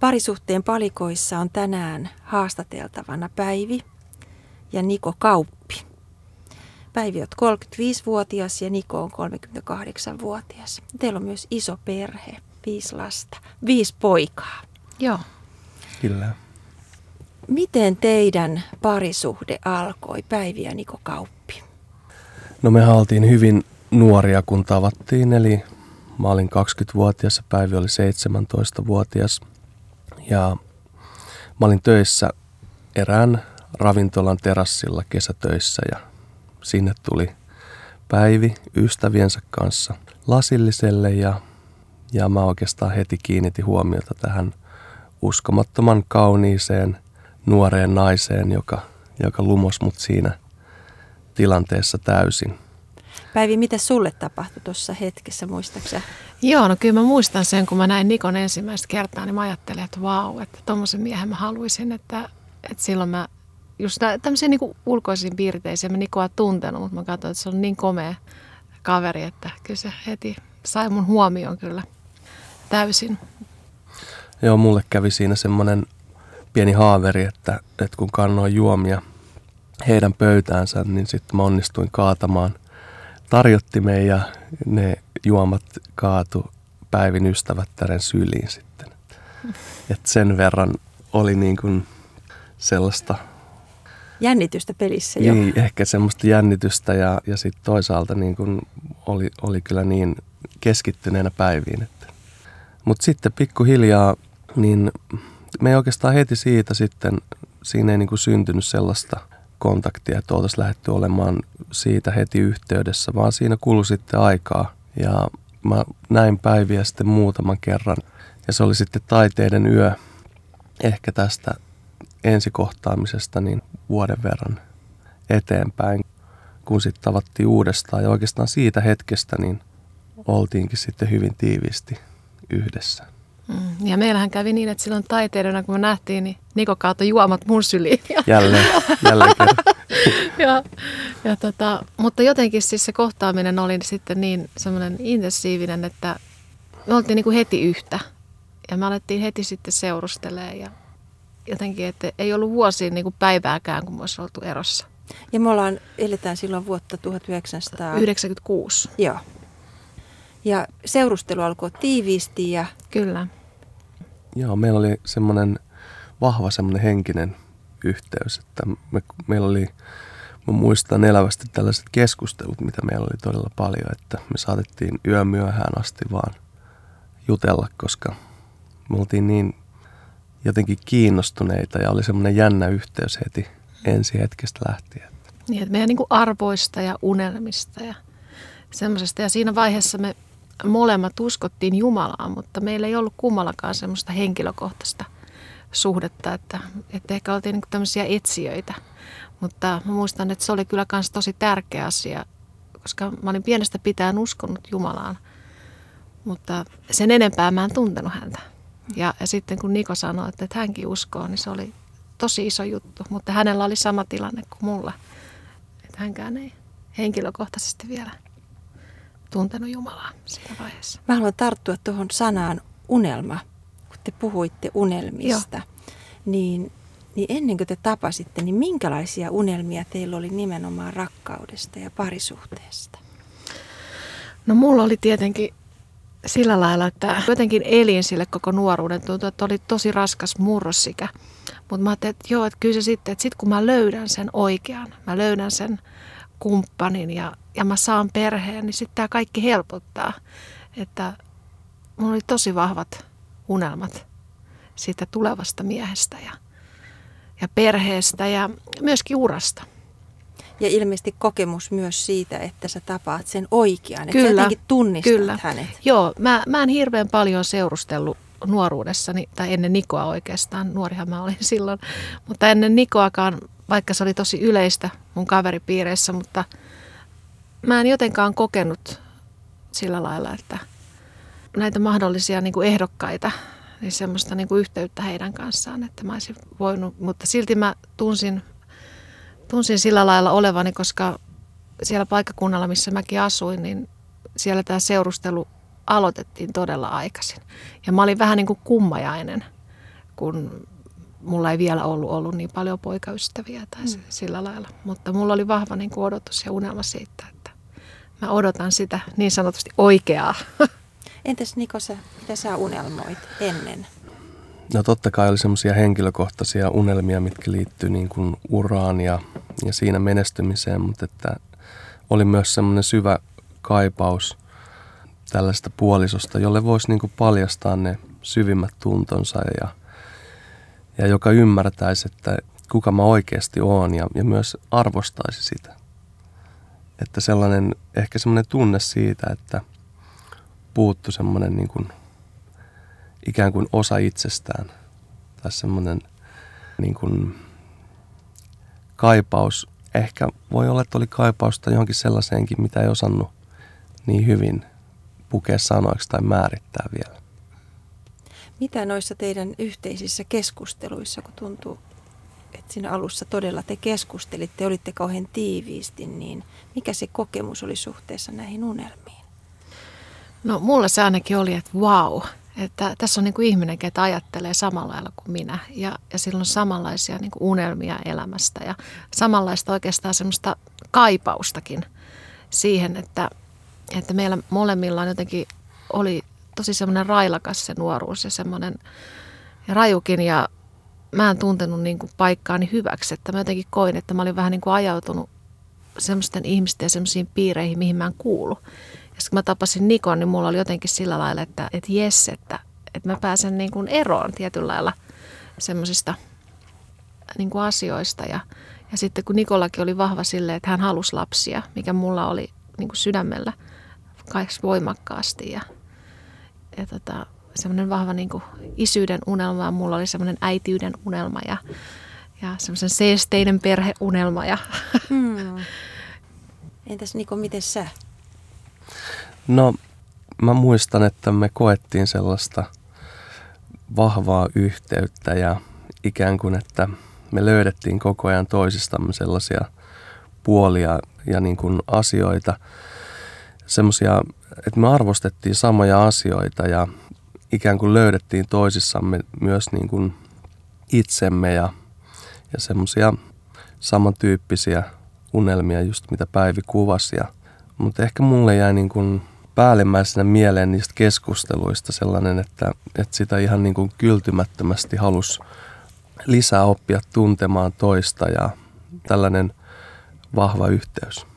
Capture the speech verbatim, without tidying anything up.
Parisuhteen palikoissa on tänään haastateltavana Päivi ja Niko Kauppi. Päivi on kolmekymmentäviisivuotias ja Niko on kolmekymmentäkahdeksanvuotias. Teillä on myös iso perhe, viisi lasta, viisi poikaa. Joo. Kyllä. Miten teidän parisuhde alkoi, Päivi ja Niko Kauppi? No me oltiin hyvin nuoria, kun tavattiin, eli mä olin kaksikymmentävuotias ja Päivi oli seitsemäntoistavuotias. Ja mä olin töissä erään ravintolan terassilla kesätöissä ja sinne tuli Päivi ystäviensä kanssa lasilliselle ja, ja mä oikeastaan heti kiinnitin huomiota tähän uskomattoman kauniiseen nuoreen naiseen, joka, joka lumos mut siinä tilanteessa täysin. Päivi, mitä sulle tapahtui tuossa hetkessä, muistaaksä? Joo, no kyllä mä muistan sen, kun mä näin Nikon ensimmäistä kertaa, niin mä ajattelin, että vau, että tommosen miehen mä haluaisin, että, että silloin mä just tämmöisiä niin kuin ulkoisiin piirteisiä, mä Nikoa tuntenut, mutta mä katsoin, että se on niin komea kaveri, että kyllä se heti sai mun huomioon kyllä täysin. Joo, mulle kävi siinä semmoinen pieni haaveri, että, että kun kannoin juomia heidän pöytäänsä, niin sitten mä onnistuin kaatamaan tarjottimeen ja ne juomat kaatu Päivin ystävättären syliin sitten. Et sen verran oli niin kuin sellaista jännitystä pelissä jo. Niin, ehkä semmoista jännitystä ja, ja sitten toisaalta niin kuin oli, oli kyllä niin keskittyneenä Päiviin. Mutta sitten pikkuhiljaa, niin me ei oikeastaan heti siitä sitten, siinä ei niin kuin syntynyt sellaista kontaktia, että oltaisiin lähdetty olemaan siitä heti yhteydessä, vaan siinä kului sitten aikaa. Ja mä näin Päiviä sitten muutaman kerran ja se oli sitten taiteiden yö ehkä tästä ensikohtaamisesta niin vuoden verran eteenpäin, kun sitten tavattiin uudestaan. Ja oikeastaan siitä hetkestä niin oltiinkin sitten hyvin tiiviisti yhdessä. Mm, ja meillähän kävi niin, että silloin taiteilijoina, kun me nähtiin, niin Niko kaatoi juomat mun syliin. Jälleen, jälleen kerran. ja, ja tota, mutta jotenkin siis se kohtaaminen oli sitten niin semmoinen intensiivinen, että me oltiin niin kuin heti yhtä. Ja me alettiin heti sitten seurustelemaan ja jotenkin, että ei ollut vuosiin niin kuin päivääkään, kun me olisi oltu erossa. Ja me ollaan, eletään silloin vuotta tuhatyhdeksänsataayhdeksänkymmentäkuusi. Joo. Ja seurustelu alkoi tiiviisti ja... Kyllä. Joo, meillä oli semmoinen vahva semmoinen henkinen yhteys, että me, meillä oli, mä muistan elävästi tällaiset keskustelut, mitä meillä oli todella paljon, että me saatettiin yömyöhään asti vaan jutella, koska me oltiin niin jotenkin kiinnostuneita ja oli semmoinen jännä yhteys heti ensi hetkestä lähtien. Niin, että meidän niin kuin arvoista ja unelmista ja semmoisesta. Ja siinä vaiheessa me molemmat uskottiin Jumalaan, mutta meillä ei ollut kummallakaan semmoista henkilökohtaista suhdetta, että, että ehkä oltiin niin kuin tämmöisiä etsijöitä. Mutta mä muistan, että se oli kyllä myös tosi tärkeä asia, koska mä olin pienestä pitäen uskonut Jumalaan, mutta sen enempää mä en tuntenut häntä. Ja, ja sitten kun Niko sanoi, että, että hänkin uskoo, niin se oli tosi iso juttu, mutta hänellä oli sama tilanne kuin mulla, että hänkään ei henkilökohtaisesti vielä tuntenut Jumalaa siinä vaiheessa. Mä haluan tarttua tuohon sanaan unelma, kun te puhuitte unelmista. Niin, niin ennen kuin te tapasitte, niin minkälaisia unelmia teillä oli nimenomaan rakkaudesta ja parisuhteesta? No mulla oli tietenkin sillä lailla, että jotenkin elin sille koko nuoruuden. Tuntui, että oli tosi raskas murrosikä. Mutta mä ajattelin, että joo, että kyllä se sitten, että sitten kun mä löydän sen oikean, mä löydän sen kumppanin ja, ja mä saan perheen, niin sitten tämä kaikki helpottaa. Että mulla oli tosi vahvat unelmat siitä tulevasta miehestä ja, ja perheestä ja myöskin urasta. Ja ilmeisesti kokemus myös siitä, että sä tapaat sen oikean, että kyllä, sä jotenkin tunnistat kyllä. hänet. Joo, mä, mä en hirveän paljon seurustellut nuoruudessani, tai ennen Nikoa oikeastaan, nuorihan mä olin silloin, mutta ennen Nikoakaan, vaikka se oli tosi yleistä mun kaveripiireissä, mutta mä en jotenkaan kokenut sillä lailla, että näitä mahdollisia niin kuin ehdokkaita, niin semmoista niin kuin yhteyttä heidän kanssaan, että mä olisin voinut, mutta silti mä tunsin, tunsin sillä lailla olevani, koska siellä paikkakunnalla, missä mäkin asuin, niin siellä tämä seurustelu aloitettiin todella aikaisin. Ja mä olin vähän niin kuin kummajainen, kun mulla ei vielä ollut, ollut niin paljon poikaystäviä tai mm. sillä lailla. Mutta mulla oli vahva niin kuin odotus ja unelma siitä, että mä odotan sitä niin sanotusti oikeaa. Entäs Niko, sä, mitä sä unelmoit ennen? No totta kai oli semmoisia henkilökohtaisia unelmia, mitkä liittyy niin kuin uraan ja, ja siinä menestymiseen, mutta että oli myös semmoinen syvä kaipaus tällaista puolisosta, jolle voisi niin kuin paljastaa ne syvimmät tuntonsa ja, ja joka ymmärtäisi, että kuka mä oikeasti oon ja, ja myös arvostaisi sitä. Että sellainen, ehkä semmoinen tunne siitä, että puuttu semmoinen niin kuin ikään kuin osa itsestään tai semmoinen niin kuin kaipaus. Ehkä voi olla, että oli kaipausta johonkin sellaiseenkin, mitä ei osannut niin hyvin pukea sanoiksi tai määrittää vielä. Mitä noissa teidän yhteisissä keskusteluissa, kun tuntuu, että siinä alussa todella te keskustelitte, olitte kauhean tiiviisti, niin mikä se kokemus oli suhteessa näihin unelmiin? No mulla se ainakin oli, että vau, että tässä on niin kuin ihminen, ketä ajattelee samalla lailla kuin minä ja, ja sillä on samanlaisia niin kuin unelmia elämästä ja samanlaista oikeastaan semmoista kaipaustakin siihen, että, että meillä molemmilla on jotenkin oli tosi semmoinen railakas se nuoruus ja semmoinen rajukin ja mä en tuntenut niin kuin paikkaani hyväksi, että mä jotenkin koin, että mä olin vähän niin kuin ajautunut semmoisten ihmisten ja semmoisiin piireihin, mihin mä en kuulu. Ja sitten kun mä tapasin Nikon, niin mulla oli jotenkin sillä lailla, että, että jes, että, että mä pääsen niin kuin eroon tietyllä lailla semmoisista niin kuin asioista. Ja, ja sitten kun Nikollakin oli vahva silleen, että hän halusi lapsia, mikä mulla oli niin kuin sydämellä kaikki voimakkaasti. Ja, ja tota, semmoinen vahva niin kuin isyyden unelma ja mulla oli semmoinen äitiyden unelma ja, ja semmoisen seesteinen perheunelma. Ja. Hmm. Entäs Niko, miten sä? No mä muistan, että me koettiin sellaista vahvaa yhteyttä ja ikään kuin, että me löydettiin koko ajan toisistamme sellaisia puolia ja niin kuin asioita, semmoisia, että me arvostettiin samoja asioita ja ikään kuin löydettiin toisissamme myös niin kuin itsemme ja, ja semmoisia samantyyppisiä unelmia, just mitä Päivi kuvasi. Ja, mutta ehkä mulle jäi niin kuin päällimmäisenä mieleen niistä keskusteluista sellainen, että, että sitä ihan niin kuin kyltymättömästi halusi lisää oppia tuntemaan toista ja tällainen vahva yhteys.